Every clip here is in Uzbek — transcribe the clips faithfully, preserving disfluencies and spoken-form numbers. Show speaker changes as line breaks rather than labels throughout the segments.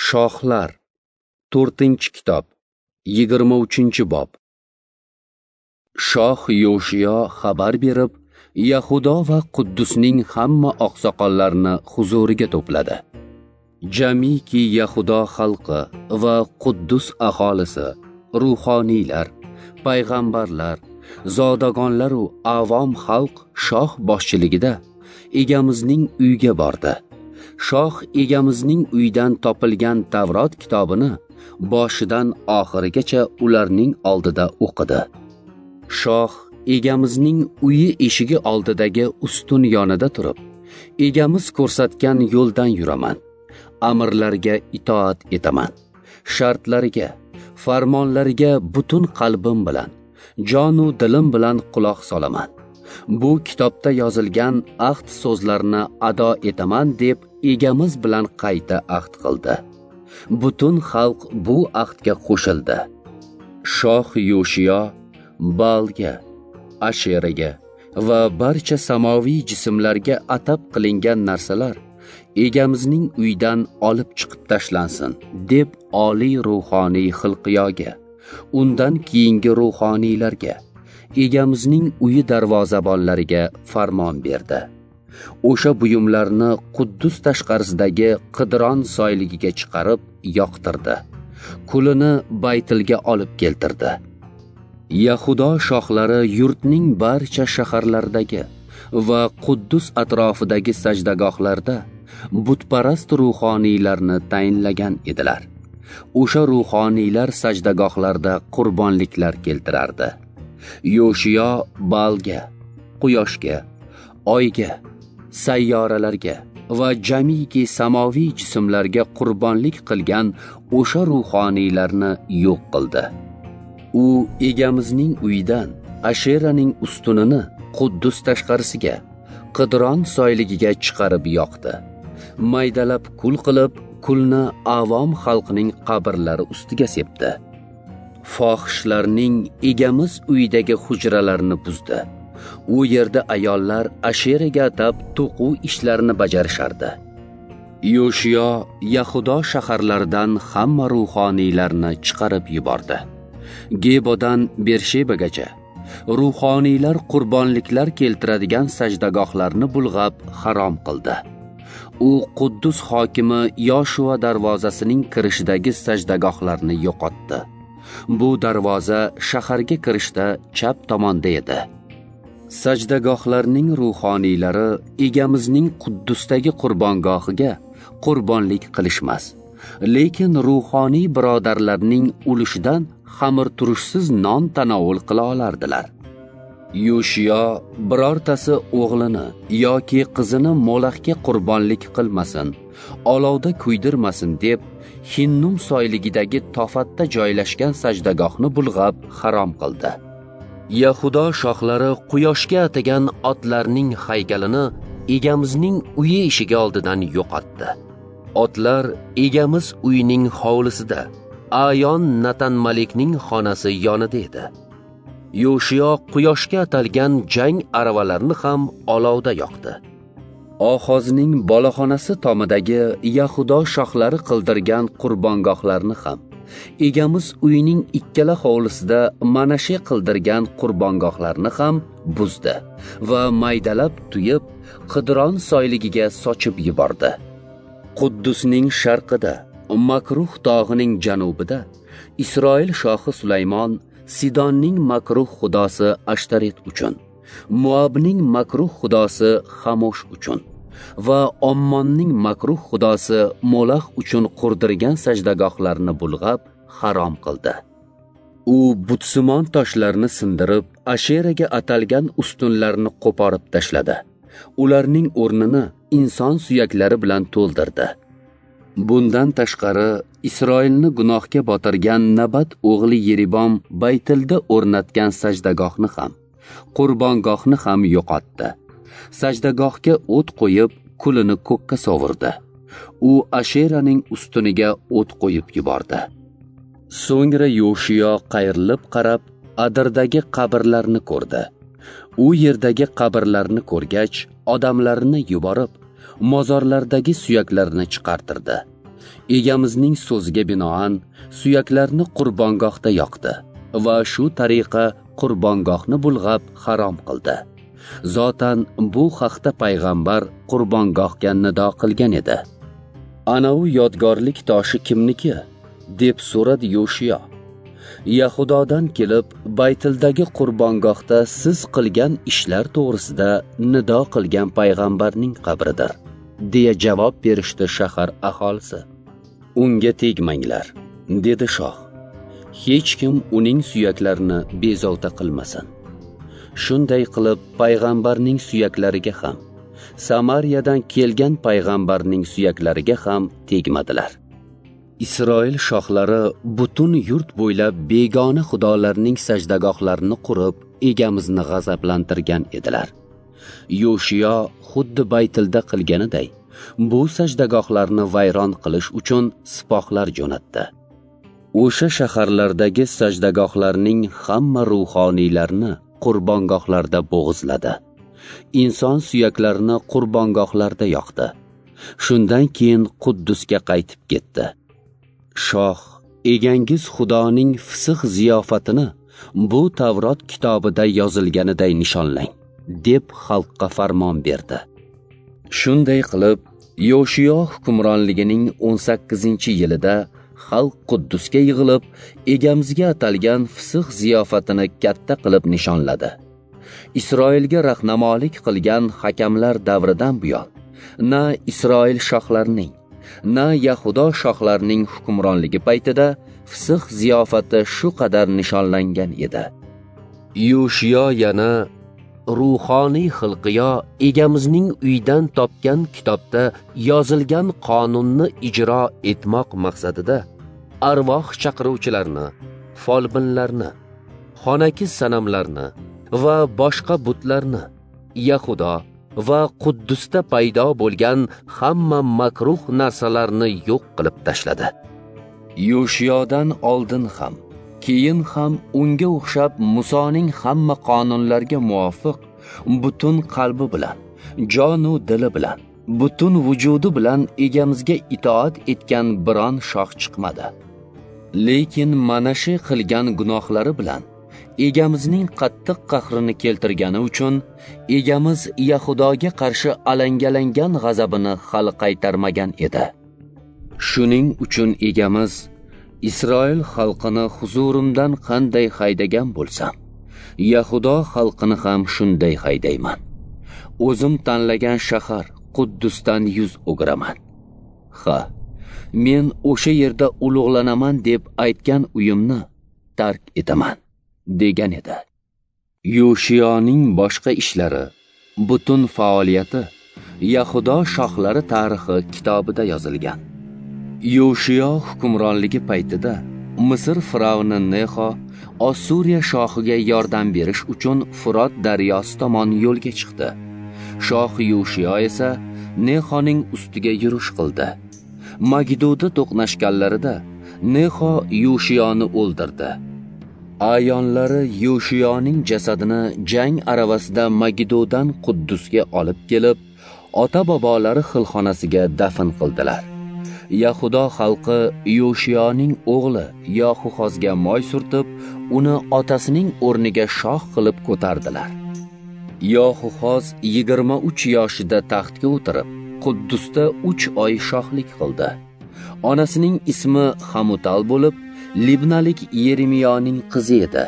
Shohlar to'rtinchi kitob yigirma uchinchi bob. Shoh Yoshiyo xabar berib, Yahudo va Quddusning hamma oqsoqollarini huzuriga to'pladi. Jamiki Yahudo xalqi va Quddus aholisi, ruhoniylar, payg'ambarlar, zodagonlar va avom xalq shoh boshchiligida egamizning uyiga bordi. Shoh egamizning uyidan topilgan Tavrot kitobini boshidan oxirigacha ularning oldida o'qidi. Shoh egamizning uyi eshigi oldidagi ustun yonida turib, egamiz ko'rsatgan yo'ldan yuraman, amrlarga itoat etaman, shartlariga, farmonlariga butun qalbim bilan, jonu dilim bilan quloq solaman. Bu kitobda yozilgan ahd so'zlarni ado etaman deb egamiz bilan qayta ahd qildi. Butun xalq bu ahdga qo'shildi. Shoh Yoshiyo Baalga, Asheraga va barcha samoviy jismlarga atab qilingan narsalar egamizning uyidan olib chiqib tashlansin deb oliy ruhoniy Xilqiyoga, undan keyingi ruhoniylarga, egamizning uyi darvozabonlariga farmon berdi. O'sha buyumlarni Quddus tashqarisidagi Qidron soyligiga chiqarib yoqtirdi. Kulini Baytilga olib keltirdi. Yahudo shohlari yurtning barcha shaharlaridagi va Quddus atrofidagi sajdagohlarda butparast ruhoniylarni tayinlagan edilar. O'sha ruhoniylar sajdagohlarda qurbonliklar keltirardi. Yoshiyo Baalga, quyoshga, oyga, sayyoralarga va jamiki samoviy jismlarga qurbonlik qilgan o'sha ruhoniylarni yo'q qildi. U egamizning uyidan Asheraning ustunini Quddus tashqarisiga, Qidron soyligiga chiqarib yoqdi. Maydalab kul qilib, kulni avom xalqning qabrlari ustiga sepdi. Fohishlarning egamiz uyidagi hujralarini buzdi. U yerda ayollar Asheraga atab to'quv ishlarini bajarishardi. Yoshiyo Yahudo shaharlaridan hamma ruhoniylarni chiqarib yubordi. Gebodan Bershebagacha ruhoniylar qurbonliklar keltiradigan sajdagohlarni bulg'ab harom qildi. U Quddus hokimi Yoshua darvozasining kirishidagi sajdagohlarni yo'qotdi. Bu darvoza shaharga kirishda chap tomonda edi. Sajdagohlarning ruhoniylari egamizning Quddusdagi qurbongohiga qurbonlik qilishmas, lekin ruhoniy birodarlarning ulushidan xamir turishsiz non tanovul qila olardilar. Yoshiyo birortasi o'g'lini yoki qizini Molahga qurbonlik qilmasin, olovda kuydirmasin deb Hinnum soyligidagi Tofatda joylashgan sajdagohni bulg'ab harom qildi. Yahudo shohlari quyoshga atagan otlarning haykalini egamizning uyi eshigi oldidan yo'qotdi. Otlar egamiz uyining hovlisida, Ayon Natan Malikning xonasi yonida edi. Yoshiyo quyoshga atalgan jang aravalarini ham olovda yoqdi. Ohozning boloxonasi tomidagi Yahudo shohlari qildirgan qurbongohlarni ham, egamiz uyining ikkala hovlisida Manashe qildirgan qurbongohlarni ham buzdi va maydalab tuyib Qidron soyligiga sochib yubordi. Quddusning sharqida, Makruh tog'ining janubida Isroil shohi Sulaymon Sidonning makruh xudosi Ashtaret uchun, Moabning makruh xudosi Xamosh uchun va Ommonning makruh xudosi Molah uchun qurdirgan sajdagohlarni bulg'ab harom qildi. U butsimon toshlarni sindirib, Asheraga atalgan ustunlarni qo'porib tashladi. Ularning o'rnini inson suyaklari bilan to'ldirdi. Bundan tashqari, Isroilni gunohga botirgan Nabat o'g'li Yeribom Baytilda o'rnatgan sajdagohni ham, qurbongohni ham yo'qotdi. Sajdagohga o't qo'yib, kulini ko'kka sovurdi. U Asheraning ustuniga o't qo'yib yubordi. So'ngra Yoshiyo qayrilib qarab, Adirdagi qabrlarni ko'rdi. U yerdagi qabrlarni ko'rgach, odamlarni yuborib, mozorlardagi suyaklarni chiqartirdi. egamizning so'ziga binoan suyaklarni qurbongohda yoqdi va shu tariqa qurbongohni bulg'ab harom qildi. Zotan bu haqda payg'ambar qurbongohga nido qilgan edi. Ana u yodgorlik toshi kimniki? deb so'radi Yoshiyo. Yahudodan kelib, Baytildagi qurbongohda siz qilgan ishlar to'g'risida nido qilgan payg'ambarning qabridir, deya javob berishdi shahar aholisi. Unga tegmanglar, dedi shoh. Hech kim uning suyaklarini bezovta qilmasin. Shunday qilib payg'ambarning suyaklariga ham, Samariyadan kelgan payg'ambarning suyaklariga ham tegmadilar. Isroil shohlari butun yurt bo'ylab begona xudolarning sajdagohlarini qurib, egamizni g'azablantirgan edilar. Yoshiyo xuddi Baytilda qilganiday, bu sajdagohlarni vayron qilish uchun sipohlar jo'natdi. O'sha shaharlardagi sajdagohlarning hamma ruhoniylarni qurbongohlarda bo'g'izladi. Inson suyaklarini qurbongohlarda yoqdi. Shundan keyin Quddusga qaytib ketdi. Shoh, egangiz Xudoning fisq ziyofatini bu Tavrot kitobida yozilganiday nishonlang, deb xalqqa farmon berdi. Shunday qilib, Yoshiyo hukmronligining o'n sakkizinchi yilida xalq Quddusga yig'ilib, egamizga atalgan fisq ziyofatini katta qilib nishonladi. Isroilga rahnamolik qilgan hakamlar davridan buyon na Isroil shohlarining, na Yahudo shohlarining hukmronligi paytida fisq ziyofati shu qadar nishonlangan edi. Yoshiyo yana ruhoniy xilqiyo egamizning uydan topgan kitobda yozilgan qonunni ijro etmoq maqsadida arvoh chaqiruvchilarni, folbinlarni, xonaki sanamlarni va boshqa butlarni, Yahudo va Quddusda paydo bo'lgan hamma makruh narsalarni yo'q qilib tashladi. Yoshiyodan oldin ham, keyin ham unga o'xshab Musoning hamma qonunlarga muvofiq butun qalbi bilan, jonu dili bilan, butun vujudi bilan egamizga itoat etgan biron shoh chiqmadi. Lekin mana shu qilgan gunohlari bilan egamizning qattiq qahrini keltirgani uchun egamiz Yahudoga qarshi alangalangan g'azabini hali qaytarmagan edi. Shuning uchun egamiz Isroil xalqini huzurimdan qanday haydagan bo'lsam, Yahudo xalqini ham shunday haydayman. O'zim tanlagan shahar Quddusdan yuz o'giraman. Ha, men o'sha yerda ulug'lanaman deb aytgan uyimni tark etaman, degan edi. Yoshiyoning boshqa ishlari, butun faoliyati Yahudo shohlari tarixi kitobida yozilgan. Yoshiyo hukmronligi paytida Misr firavni Neho Ossuriya shohiga yordam berish uchun Furot daryosi tomon yo'lga chiqdi. Shoh Yoshiyo esa Nehoning ustiga yurish qildi. Magidoda to'qnashganlarida Neho Yoshiyoni o'ldirdi. Ayonlari Yoshiyoning jasadini jang aravasida Magidodan Quddusga olib kelib, ota-bobolari xilxonasiga dafn qildilar. Yahudo xalqi Yoshiyoning o'g'li Yohuxozga moy surtib, uni otasining o'rniga shoh qilib ko'tardilar. Yohuxoz yigirma uch yoshida taxtga o'tirib, Quddusda uch oy shohlik qildi. Onasining ismi Hamutal bo'lib, Libnalik Yeremiyoning qizi edi.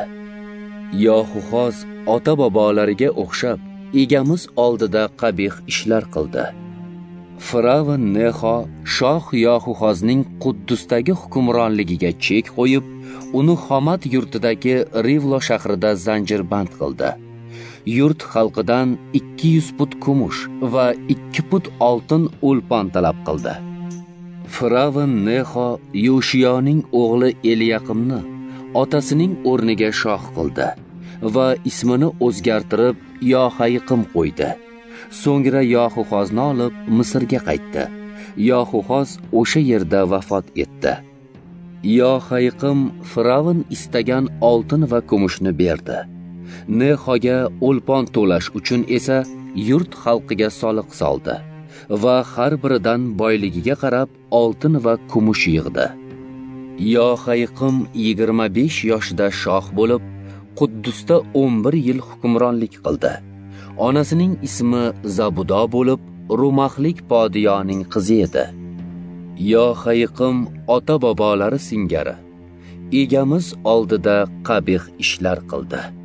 Yohuxoz ota-bobolariga o'xshab, egamiz oldida qabih ishlar qildi. Firavn Neho shoh Yohuxozning Quddusdagi hukmronligiga chek qo'yib, uni Xomat yurtidagi Rivlo shahrida zanjirband qildi. Yurt xalqidan ikki yuz put kumush va ikki put oltin o'lpon talab qildi. Firavn Neho Yoshiyoning o'g'li Eliyaqimni otasining o'rniga shoh qildi va ismini o'zgartirib Yohayiqim qo'ydi. So'ngra Yohuxozni olib Misrga qaytdi. Yohuxoz o'sha yerda vafot etdi. Yohayiqim Firavn istagan oltin va kumushni berdi. Nehoga o'lpon to'lash uchun esa yurt xalqiga soliq soldi va har biridan boyligiga qarab oltin va kumush yig'di. Yohayqim yigirma besh yoshda shoh bo'lib, Quddusda o'n bir yil hukmronlik qildi. Onasining ismi Zabudo bo'lib, Rumahlik podiyoning qizi edi. Yohayqim ota-bobolari singari egamiz oldida qabih ishlar qildi.